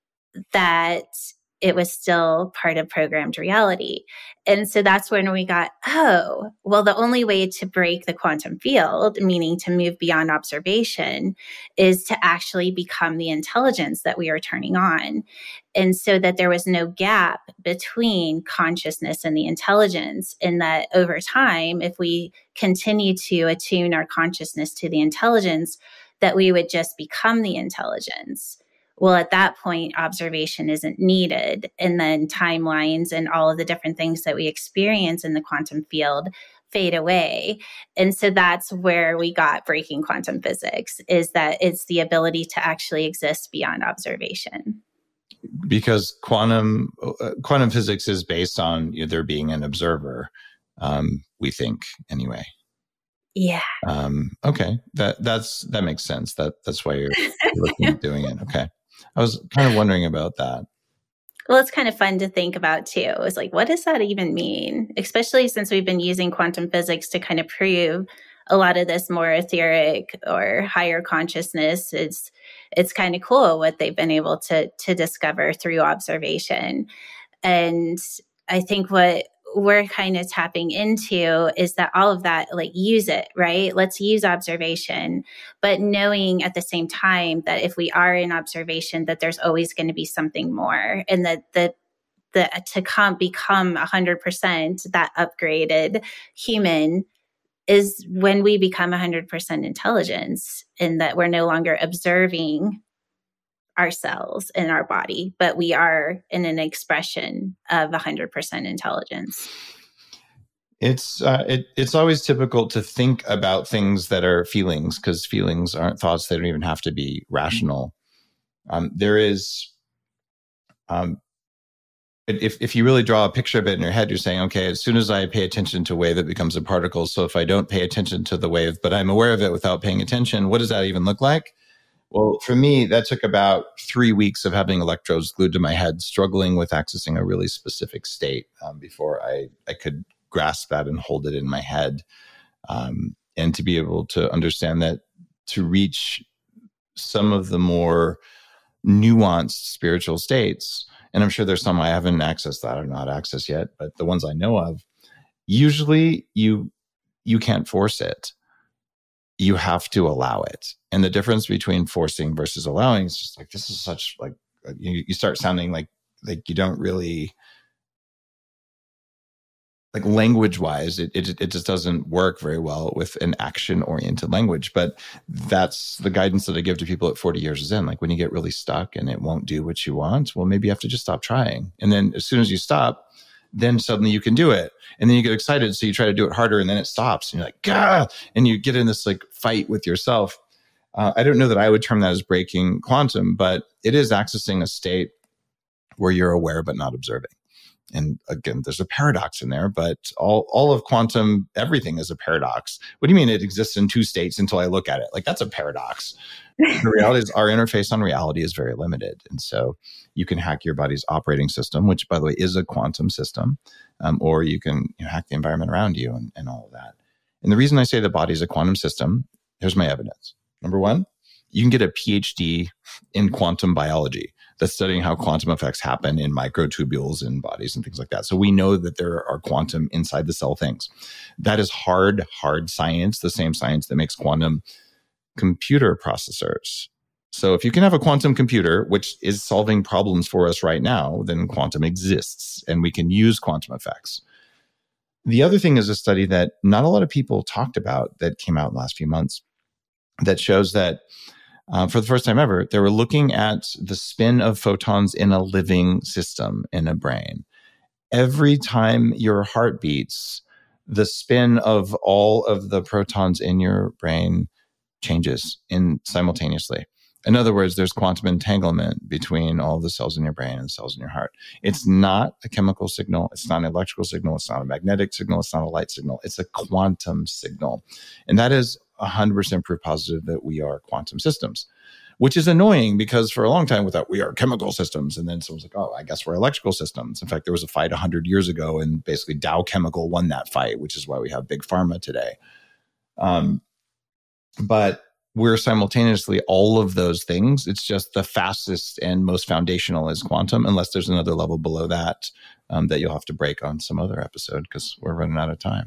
that it was still part of programmed reality. And so that's when we got, oh, well, the only way to break the quantum field, meaning to move beyond observation, is to actually become the intelligence that we are turning on. And so that there was no gap between consciousness and the intelligence, and that over time, if we continue to attune our consciousness to the intelligence, that we would just become the intelligence. Well, at that point, observation isn't needed. And then timelines and all of the different things that we experience in the quantum field fade away. And so that's where we got breaking quantum physics, is that it's the ability to actually exist beyond observation. Because quantum uh, quantum physics is based on you know, there being an observer, um, we think, anyway. Yeah. Um, okay, that that's that makes sense. That that's why you're, you're looking at doing it. Okay. I was kind of wondering about that. Well, it's kind of fun to think about too. It's like, what does that even mean? Especially since we've been using quantum physics to kind of prove a lot of this more etheric or higher consciousness. It's it's kind of cool what they've been able to to discover through observation. And I think what we're kind of tapping into is that all of that, like, use it, right? Let's use observation, but knowing at the same time that if we are in observation, that there's always going to be something more, and that the the to come become one hundred percent that upgraded human is when we become one hundred percent intelligence, and that we're no longer observing ourselves in our body, but we are in an expression of one hundred percent intelligence. It's uh, it, it's always typical to think about things that are feelings, because feelings aren't thoughts. They don't even have to be rational. Um, there is, um, if if you really draw a picture of it in your head, you're saying, okay, as soon as I pay attention to a wave, it becomes a particle. So if I don't pay attention to the wave, but I'm aware of it without paying attention, what does that even look like? Well, for me, that took about three weeks of having electrodes glued to my head, struggling with accessing a really specific state um, before I, I could grasp that and hold it in my head. Um, and to be able to understand that to reach some of the more nuanced spiritual states, and I'm sure there's some I haven't accessed that or not accessed yet, but the ones I know of, usually you you can't force it. You have to allow it. And the difference between forcing versus allowing is just like, this is such like you, you start sounding like like you don't really, like language wise, it, it it just doesn't work very well with an action oriented language. But that's the guidance that I give to people at forty years in. Like when you get really stuck and it won't do what you want, well, maybe you have to just stop trying. And then as soon as you stop, then suddenly you can do it. And then you get excited. So you try to do it harder and then it stops. And you're like, Gah! And you get in this like fight with yourself. Uh, I don't know that I would term that as breaking quantum, but it is accessing a state where you're aware but not observing. And again, there's a paradox in there, but all, all of quantum, everything is a paradox. What do you mean it exists in two states until I look at it? Like that's a paradox. The reality is our interface on reality is very limited. And so you can hack your body's operating system, which by the way is a quantum system, um, or you can you know, hack the environment around you and, and all of that. And the reason I say the body is a quantum system, here's my evidence. Number one, you can get a PhD in quantum biology that's studying how quantum effects happen in microtubules in bodies and things like that. So we know that there are quantum inside the cell things. That is hard, hard science, the same science that makes quantum computer processors. So if you can have a quantum computer, which is solving problems for us right now, then quantum exists and we can use quantum effects. The other thing is a study that not a lot of people talked about that came out in the last few months that shows that Uh, for the first time ever, they were looking at the spin of photons in a living system in a brain. Every time your heart beats, the spin of all of the protons in your brain changes in simultaneously. In other words, there's quantum entanglement between all the cells in your brain and the cells in your heart. It's not a chemical signal. It's not an electrical signal. It's not a magnetic signal. It's not a light signal. It's a quantum signal. And that is one hundred percent proof positive that we are quantum systems, which is annoying because for a long time we thought we are chemical systems. And then someone's like, oh, I guess we're electrical systems. In fact, there was a fight one hundred years ago and basically Dow Chemical won that fight, which is why we have big pharma today. Um, but we're simultaneously all of those things. It's just the fastest and most foundational is quantum, unless there's another level below that um, that you'll have to break on some other episode because we're running out of time.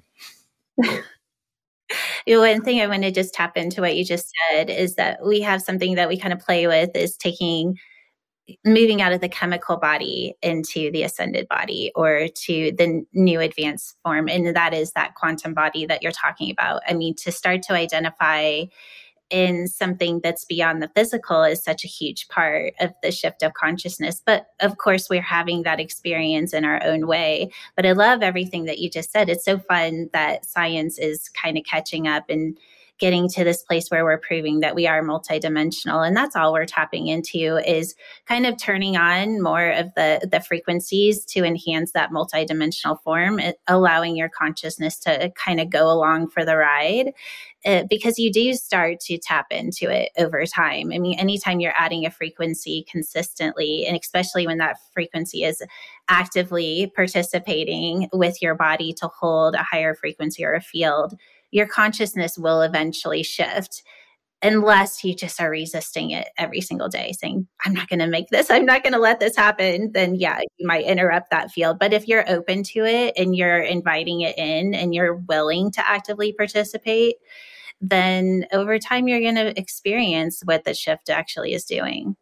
One thing I want to just tap into what you just said is that we have something that we kind of play with is taking, moving out of the chemical body into the ascended body or to the new advanced form. And that is that quantum body that you're talking about. I mean, to start to identify in something that's beyond the physical is such a huge part of the shift of consciousness. But of course, we're having that experience in our own way. But I love everything that you just said. It's so fun that science is kind of catching up and getting to this place where we're proving that we are multidimensional. And that's all we're tapping into is kind of turning on more of the, the frequencies to enhance that multidimensional form, allowing your consciousness to kind of go along for the ride. Uh, because you do start to tap into it over time. I mean, anytime you're adding a frequency consistently, and especially when that frequency is actively participating with your body to hold a higher frequency or a field, your consciousness will eventually shift. Unless you just are resisting it every single day, saying, I'm not going to make this, I'm not going to let this happen, then yeah, you might interrupt that field. But if you're open to it and you're inviting it in and you're willing to actively participate, then over time, you're going to experience what the shift actually is doing.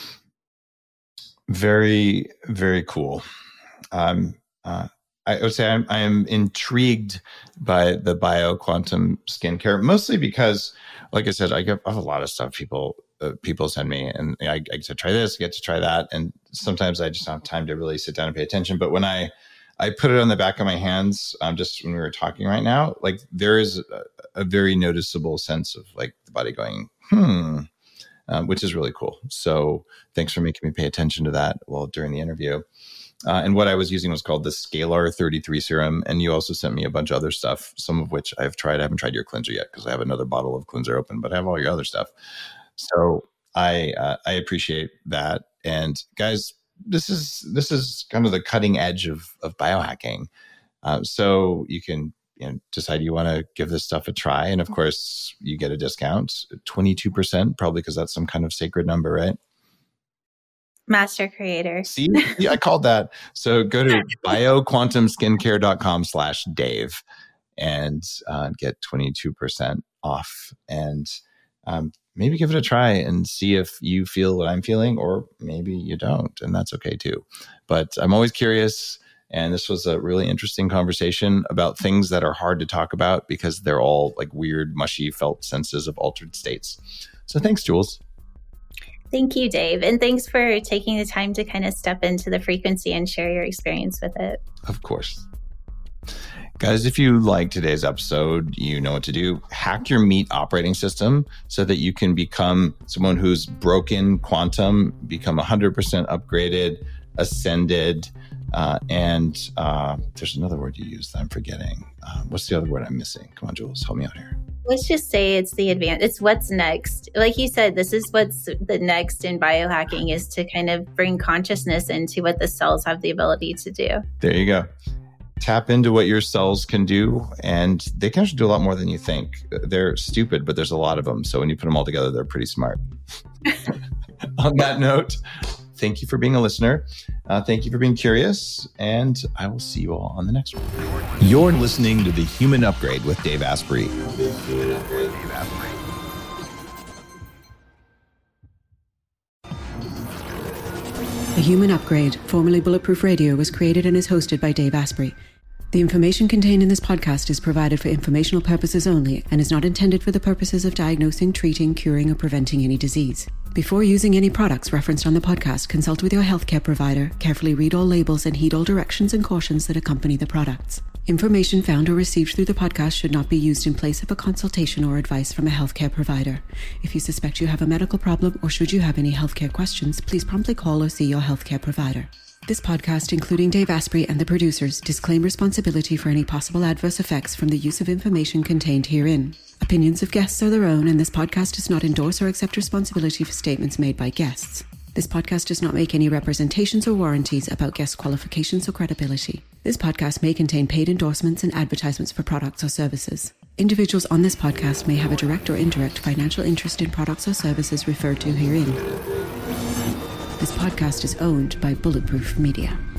Very, very cool. Um, uh, I would say I'm, I'm intrigued by the bio-quantum skincare, mostly because, like I said, I, get, I have a lot of stuff people uh, people send me, and I, I get to try this, I get to try that, and sometimes I just don't have time to really sit down and pay attention. But when I I put it on the back of my hands, um, just when we were talking right now, like there is a, a very noticeable sense of like the body going, hmm, um, which is really cool. So thanks for making me pay attention to that while during the interview. Uh, and what I was using was called the Scalar thirty-three serum. And you also sent me a bunch of other stuff, some of which I've tried. I haven't tried your cleanser yet because I have another bottle of cleanser open, but I have all your other stuff. So I uh, I appreciate that. And guys, this is this is kind of the cutting edge of of biohacking. Uh, so you can you know, decide you want to give this stuff a try. And of course, you get a discount, twenty-two percent, probably because that's some kind of sacred number, right? Master creator. See, yeah, I called that. So go to bioquantumskincare.com slash Dave and uh, get twenty-two percent off. And um, maybe give it a try and see if you feel what I'm feeling, or maybe you don't, and that's okay too. But I'm always curious, and this was a really interesting conversation about things that are hard to talk about because they're all like weird, mushy felt senses of altered states. So thanks, Jules. Thank you, Dave. And thanks for taking the time to kind of step into the frequency and share your experience with it. Of course. Guys, if you like today's episode, you know what to do. Hack your Meet operating system so that you can become someone who's broken quantum, become one hundred percent upgraded, ascended, uh, and uh, there's another word you used that I'm forgetting. Uh, what's the other word I'm missing? Come on, Jules, help me out here. Let's just say it's the advance. It's what's next. Like you said, this is what's the next in biohacking, is to kind of bring consciousness into what the cells have the ability to do. There you go. Tap into what your cells can do, and they can actually do a lot more than you think. They're stupid, but there's a lot of them. So when you put them all together, they're pretty smart. On that note, thank you for being a listener. Uh, thank you for being curious, and I will see you all on the next one. You're listening to The Human Upgrade with Dave Asprey. The Human Upgrade, formerly Bulletproof Radio, was created and is hosted by Dave Asprey. The information contained in this podcast is provided for informational purposes only and is not intended for the purposes of diagnosing, treating, curing, or preventing any disease. Before using any products referenced on the podcast, consult with your healthcare provider, carefully read all labels, and heed all directions and cautions that accompany the products. Information found or received through the podcast should not be used in place of a consultation or advice from a healthcare provider. If you suspect you have a medical problem or should you have any healthcare questions, please promptly call or see your healthcare provider. This podcast, including Dave Asprey and the producers, disclaim responsibility for any possible adverse effects from the use of information contained herein. Opinions of guests are their own, and this podcast does not endorse or accept responsibility for statements made by guests. This podcast does not make any representations or warranties about guest qualifications or credibility. This podcast may contain paid endorsements and advertisements for products or services. Individuals on this podcast may have a direct or indirect financial interest in products or services referred to herein. This podcast is owned by Bulletproof Media.